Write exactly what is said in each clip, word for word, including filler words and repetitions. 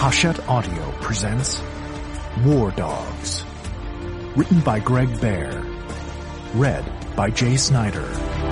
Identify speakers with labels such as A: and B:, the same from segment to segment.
A: Hachette Audio presents War Dogs. Written by Greg Bear. Read by Jay Snyder.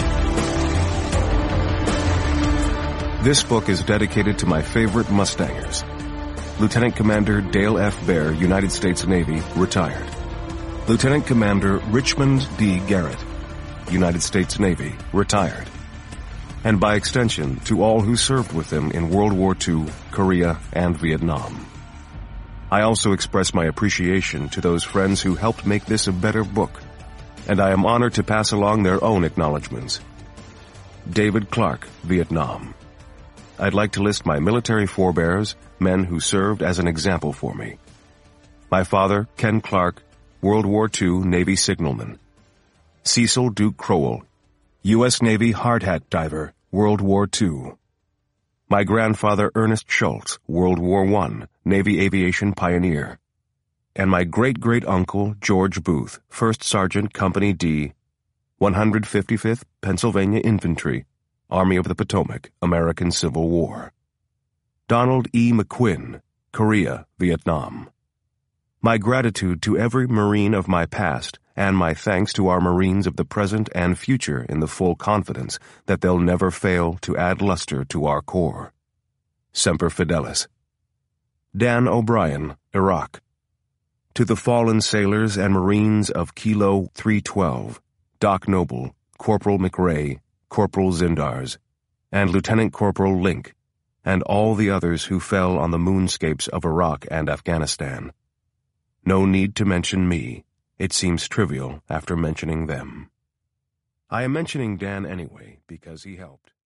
B: This book is dedicated to my favorite Mustangers. Lieutenant Commander Dale F. Bear, United States Navy, retired. Lieutenant Commander Richmond D. Garrett, United States Navy, retired. And by extension, to all who served with him in World War Two, Korea, and Vietnam. I also express my appreciation to those friends who helped make this a better book, and I am honored to pass along their own acknowledgments. David Clark, Vietnam. I'd like to list my military forebears, men who served as an example for me. My father, Ken Clark, World War Two Navy signalman. Cecil Duke Crowell, U S Navy hardhat diver, World War Two. My grandfather Ernest Schultz, World War One, Navy aviation pioneer. And my great-great-uncle George Booth, First Sergeant Company D, one hundred fifty-fifth Pennsylvania Infantry, Army of the Potomac, American Civil War. Donald E. McQuinn, Korea, Vietnam. My gratitude to every Marine of my past, and my thanks to our Marines of the present and future in the full confidence that they'll never fail to add luster to our Corps. Semper Fidelis. Dan O'Brien, Iraq. To the fallen sailors and Marines of Kilo three twelve, Doc Noble, Corporal McRae, Corporal Zindars, and Lieutenant Corporal Link, and all the others who fell on the moonscapes of Iraq and Afghanistan. No need to mention me. It seems trivial after mentioning them. I am mentioning Dan anyway because he helped.